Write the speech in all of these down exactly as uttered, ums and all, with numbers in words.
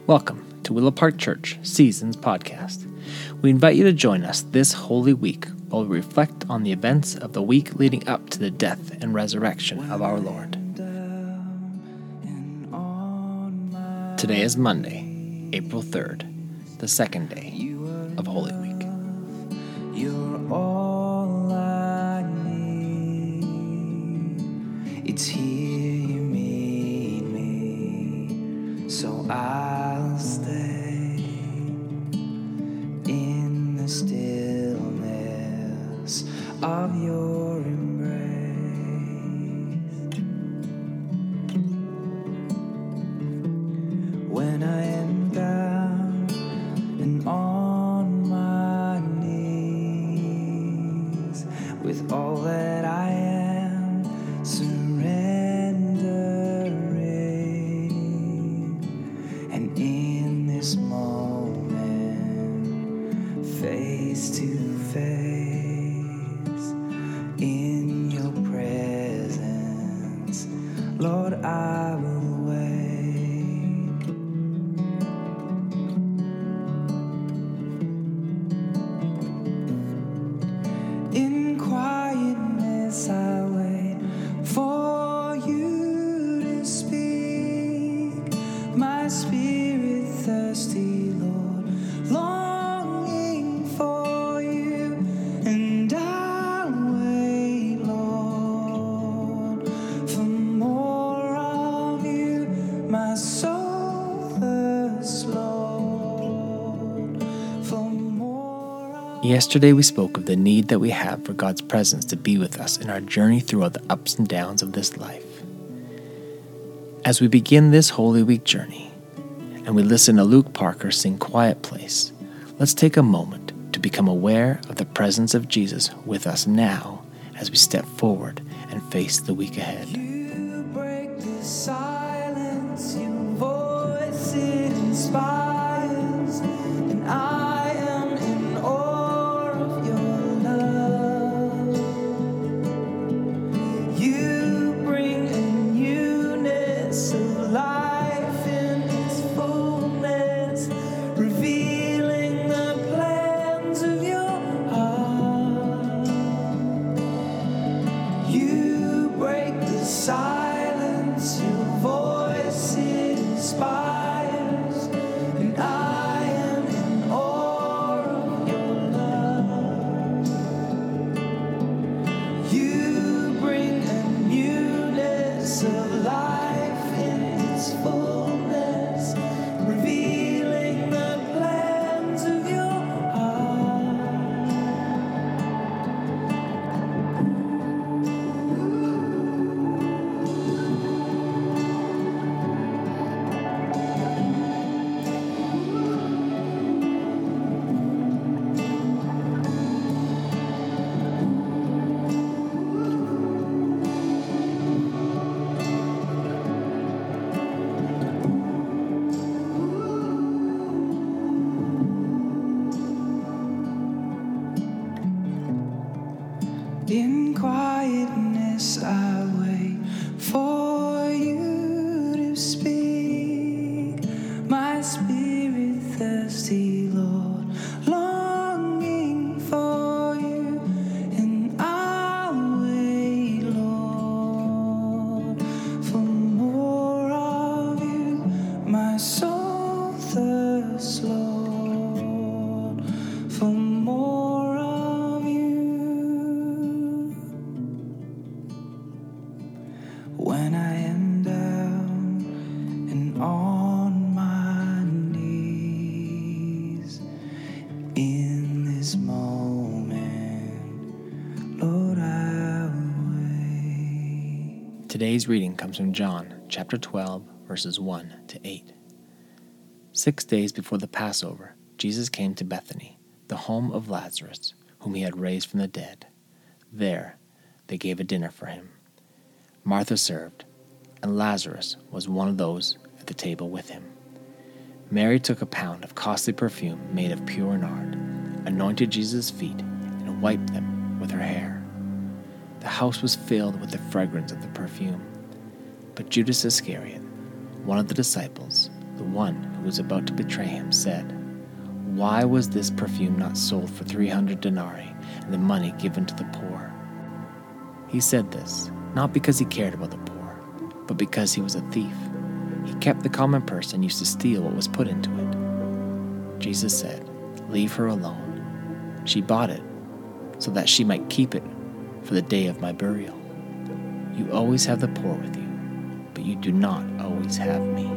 Welcome to Willow Park Church Seasons Podcast. We invite you to join us this Holy Week while we reflect on the events of the week leading up to the death and resurrection of our Lord. Today is Monday, April third, the second day of Holy Week. You're all I need. It's here you meet me, so I'll stay in the stillness of your embrace. When I am down and on my knees, with all that I am surrendering, and in this moment, face to face, in your presence, Lord, I will wait. In quietness I wait for you to speak. My spirit thirsty, Lord, longing for you. And I'll wait, Lord, for more of you. My soul thirsts, Lord, for more of you. Yesterday we spoke of the need that we have for God's presence to be with us in our journey throughout the ups and downs of this life. As we begin this Holy Week journey, and we listen to Luke Parker sing Quiet Place, let's take a moment to become aware of the presence of Jesus with us now as we step forward and face the week ahead. You break the silence, your voice it inspires, and I am in awe of your love. You bring a newness of life in its fullness, revealing the plans of your heart. You break the silence, your voice it inspires, and I am in awe of your love. You bring a newness of life in its fullness, revealing the plans of your heart. In quietness I wait for you to speak. My spirit thirsty, Lord, longing for you. And I'll wait, Lord, for more of you. My soul thirsts, Lord, for more of you. When I am down and on my knees, in this moment, Lord, I will wait. Today's reading comes from John chapter twelve, verses one to eight. Six days before the Passover, Jesus came to Bethany, the home of Lazarus, whom he had raised from the dead. There they gave a dinner for him. Martha served, and Lazarus was one of those at the table with him. Mary took a pound of costly perfume made of pure nard, anointed Jesus' feet, and wiped them with her hair. The house was filled with the fragrance of the perfume. But Judas Iscariot, one of the disciples, the one who was about to betray him, said, "Why was this perfume not sold for three hundred denarii and the money given to the poor?" He said this, not because he cared about the poor, but because he was a thief. He kept the common purse and used to steal what was put into it. Jesus said, "Leave her alone. She bought it so that she might keep it for the day of my burial. You always have the poor with you, but you do not always have me."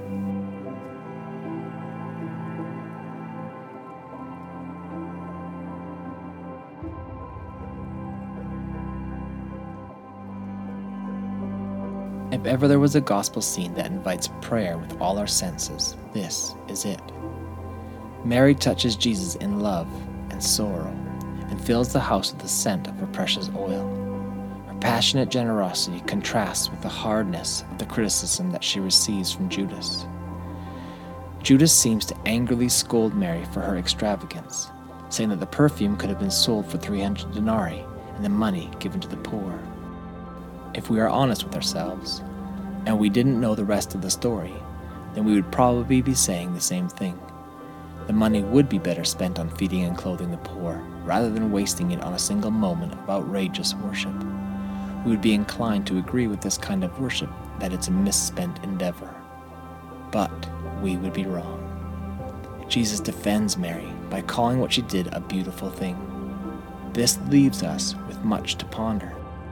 If ever there was a gospel scene that invites prayer with all our senses, this is it. Mary touches Jesus in love and sorrow and fills the house with the scent of her precious oil. Her passionate generosity contrasts with the hardness of the criticism that she receives from Judas. Judas seems to angrily scold Mary for her extravagance, saying that the perfume could have been sold for three hundred denarii and the money given to the poor. If we are honest with ourselves, and we didn't know the rest of the story, then we would probably be saying the same thing. The money would be better spent on feeding and clothing the poor, rather than wasting it on a single moment of outrageous worship. We would be inclined to agree with this kind of worship that it's a misspent endeavor. But we would be wrong. Jesus defends Mary by calling what she did a beautiful thing. This leaves us with much to ponder.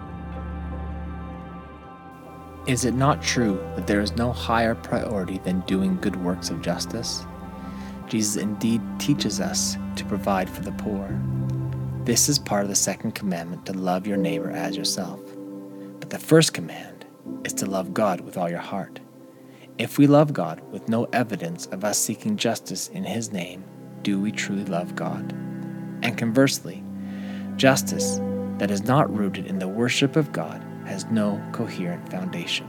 Is it not true that there is no higher priority than doing good works of justice? Jesus indeed teaches us to provide for the poor. This is part of the second commandment, to love your neighbor as yourself. But the first command is to love God with all your heart. If we love God with no evidence of us seeking justice in His name, do we truly love God? And conversely, justice that is not rooted in the worship of God has no coherent foundation.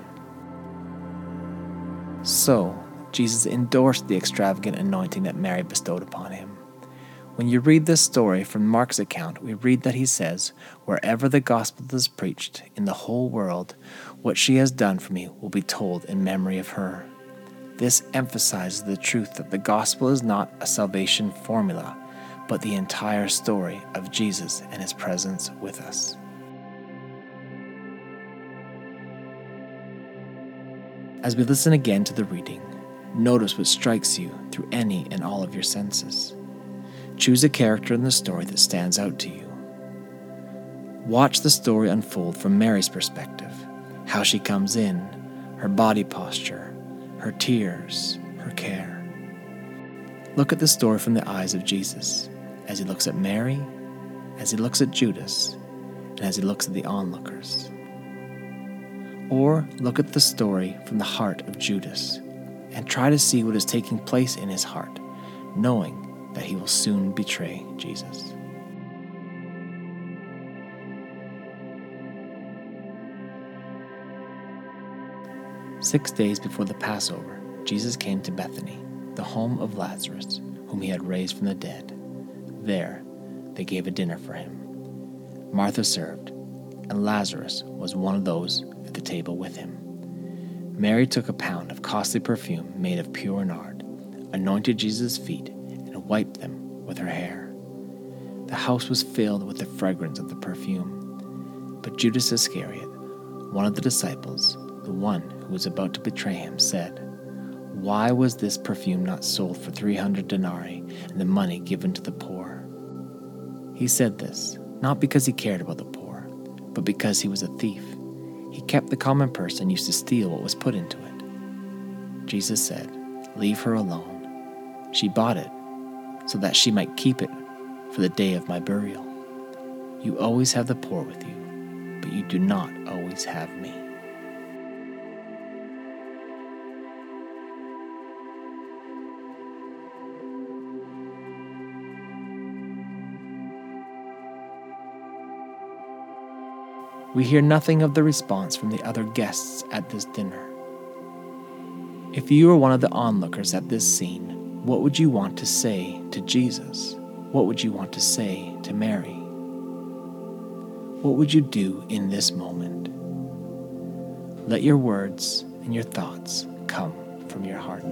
So, Jesus endorsed the extravagant anointing that Mary bestowed upon him. When you read this story from Mark's account, we read that he says, "Wherever the gospel is preached in the whole world, what she has done for me will be told in memory of her." This emphasizes the truth that the gospel is not a salvation formula, but the entire story of Jesus and his presence with us. As we listen again to the reading, notice what strikes you through any and all of your senses. Choose a character in the story that stands out to you. Watch the story unfold from Mary's perspective, how she comes in, her body posture, her tears, her care. Look at the story from the eyes of Jesus, as he looks at Mary, as he looks at Judas, and as he looks at the onlookers. Or look at the story from the heart of Judas, and try to see what is taking place in his heart, knowing that he will soon betray Jesus. Six days before the Passover, Jesus came to Bethany, the home of Lazarus, whom he had raised from the dead. There, they gave a dinner for him. Martha served, and Lazarus was one of those at the table with him. Mary took a pound of costly perfume made of pure nard, anointed Jesus' feet, and wiped them with her hair. The house was filled with the fragrance of the perfume. But Judas Iscariot, one of the disciples, the one who was about to betray him, said, "Why was this perfume not sold for three hundred denarii and the money given to the poor?" He said this, not because he cared about the poor, but because he was a thief. He kept the common purse and used to steal what was put into it. Jesus said, "Leave her alone. She bought it so that she might keep it for the day of my burial. You always have the poor with you, but you do not always have me." We hear nothing of the response from the other guests at this dinner. If you were one of the onlookers at this scene, what would you want to say to Jesus? What would you want to say to Mary? What would you do in this moment? Let your words and your thoughts come from your heart.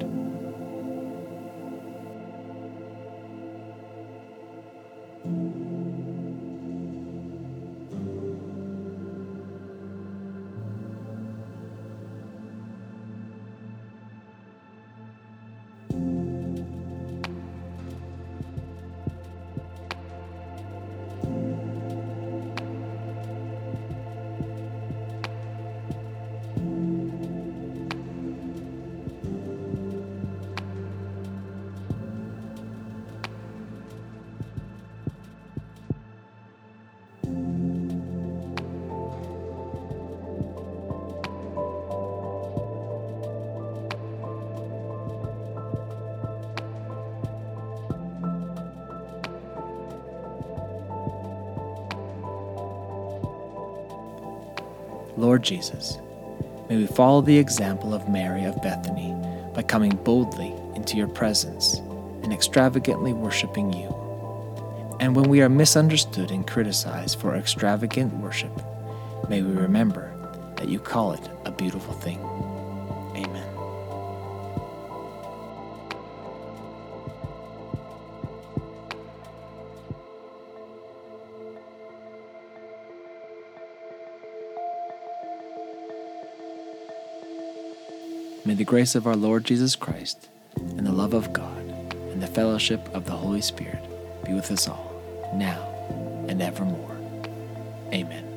Lord Jesus, may we follow the example of Mary of Bethany by coming boldly into your presence and extravagantly worshiping you. And when we are misunderstood and criticized for extravagant worship, may we remember that you call it a beautiful thing. Amen. May the grace of our Lord Jesus Christ, and the love of God, and the fellowship of the Holy Spirit be with us all, now and evermore. Amen.